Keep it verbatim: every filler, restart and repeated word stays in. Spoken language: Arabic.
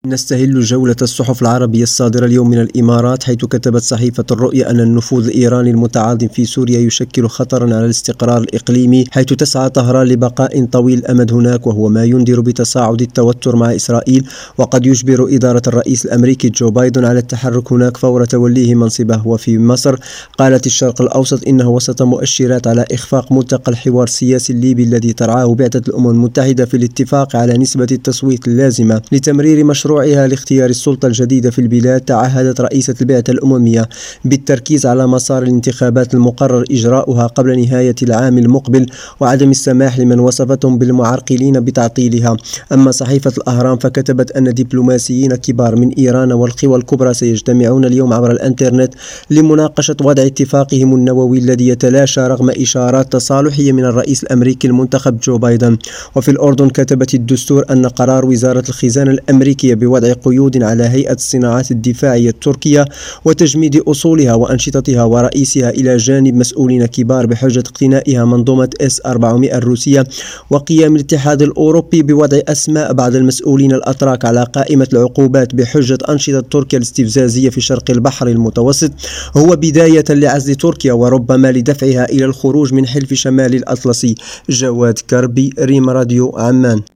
نستهل جولة الصحف العربية الصادرة اليوم من الإمارات، حيث كتبت صحيفة الرؤية أن النفوذ الإيراني المتعاظم في سوريا يشكل خطرا على الاستقرار الإقليمي، حيث تسعى طهران لبقاء طويل الأمد هناك، وهو ما ينذر بتصاعد التوتر مع إسرائيل، وقد يجبر إدارة الرئيس الأمريكي جو بايدن على التحرك هناك فور توليه منصبه. وفي مصر قالت الشرق الأوسط إنه وسط مؤشرات على إخفاق ملتقى الحوار السياسي الليبي الذي ترعاه بعثة الأمم المتحدة في الاتفاق على نسبة التصويت اللازمة لتمرير مشروع مشروعها لاختيار السلطة الجديدة في البلاد. تعهدت رئيسة البعثة الأممية بالتركيز على مسار الانتخابات المقرر إجراؤها قبل نهاية العام المقبل، وعدم السماح لمن وصفتهم بالمعرقلين بتعطيلها. أما صحيفة الأهرام فكتبت أن دبلوماسيين كبار من إيران والقوى الكبرى سيجتمعون اليوم عبر الإنترنت لمناقشة وضع اتفاقهم النووي الذي يتلاشى رغم إشارات تصالحية من الرئيس الأمريكي المنتخب جو بايدن. وفي الأردن كتبت الدستور أن قرار وزارة الخزانة الأمريكية بوضع قيود على هيئة الصناعات الدفاعية التركية وتجميد أصولها وأنشطتها ورئيسها إلى جانب مسؤولين كبار بحجة اقتنائها منظومة إس أربعمائة الروسية، وقيام الاتحاد الأوروبي بوضع أسماء بعض المسؤولين الأتراك على قائمة العقوبات بحجة أنشطة تركيا الاستفزازية في شرق البحر المتوسط، هو بداية لعزل تركيا وربما لدفعها إلى الخروج من حلف شمال الأطلسي. جواد كربي، ريم راديو، عمان.